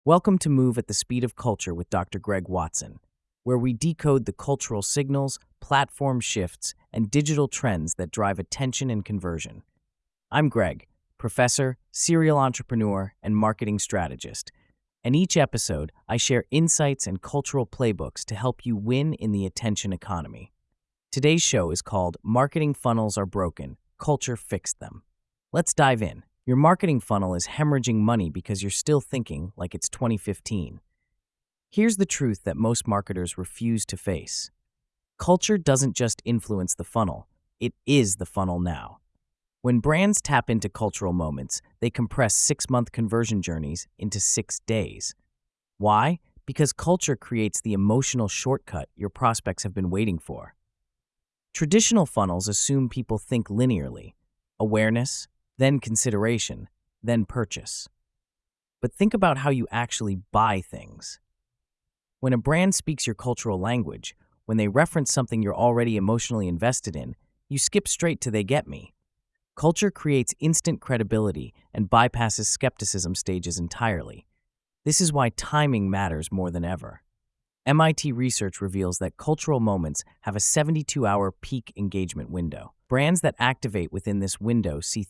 Welcome to Move at the Speed of Culture with Dr. Greg Watson, where we decode the cultural signals, platform shifts, and digital trends that drive attention and conversion. I'm Greg, professor, serial entrepreneur, and marketing strategist. And each episode, I share insights and cultural playbooks to help you win in the attention economy. Today's show is called Marketing Funnels Are Broken, Culture Fixed Them. Let's dive in. Your marketing funnel is hemorrhaging money because you're still thinking like it's 2015. Here's the truth that most marketers refuse to face. Culture doesn't just influence the funnel, it is the funnel now. When brands tap into cultural moments, they compress 6-month conversion journeys into 6 days. Why? Because culture creates the emotional shortcut your prospects have been waiting for. Traditional funnels assume people think linearly: awareness, then consideration, then purchase. But think about how you actually buy things. When a brand speaks your cultural language, when they reference something you're already emotionally invested in, you skip straight to "they get me." Culture creates instant credibility and bypasses skepticism stages entirely. This is why timing matters more than ever. MIT research reveals that cultural moments have a 72-hour peak engagement window. Brands that activate within this window see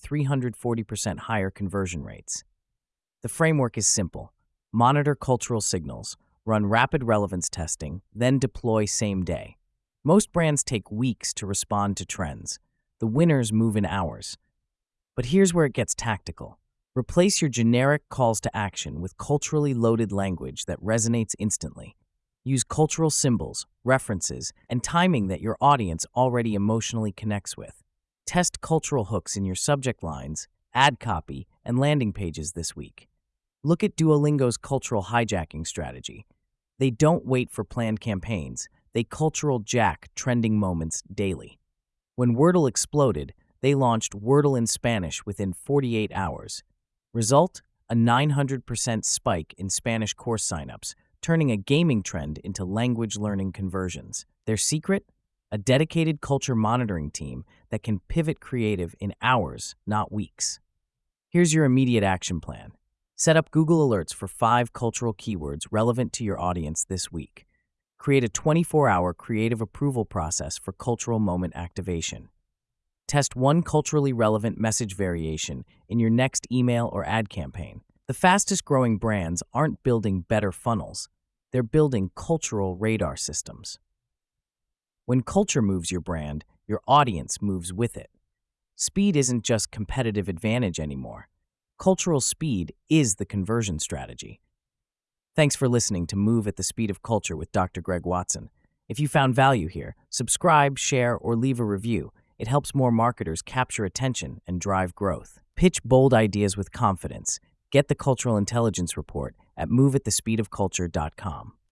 340% higher conversion rates. The framework is simple. Monitor cultural signals, run rapid relevance testing, then deploy same day. Most brands take weeks to respond to trends. The winners move in hours. But here's where it gets tactical. Replace your generic calls to action with culturally loaded language that resonates instantly. Use cultural symbols, references, and timing that your audience already emotionally connects with. Test cultural hooks in your subject lines, ad copy, and landing pages this week. Look at Duolingo's cultural hijacking strategy. They don't wait for planned campaigns. They cultural jack trending moments daily. When Wordle exploded, they launched Wordle in Spanish within 48 hours. Result? A 900% spike in Spanish course signups, turning a gaming trend into language learning conversions. Their secret? A dedicated culture monitoring team that can pivot creative in hours, not weeks. Here's your immediate action plan. Set up Google Alerts for 5 cultural keywords relevant to your audience this week. Create a 24-hour creative approval process for cultural moment activation. Test one culturally relevant message variation in your next email or ad campaign. The fastest growing brands aren't building better funnels, they're building cultural radar systems. When culture moves your brand, your audience moves with it. Speed isn't just competitive advantage anymore. Cultural speed is the conversion strategy. Thanks for listening to Move at the Speed of Culture with Dr. Greg Watson. If you found value here, subscribe, share, or leave a review. It helps more marketers capture attention and drive growth. Pitch bold ideas with confidence. Get the Cultural Intelligence Report at moveatthespeedofculture.com.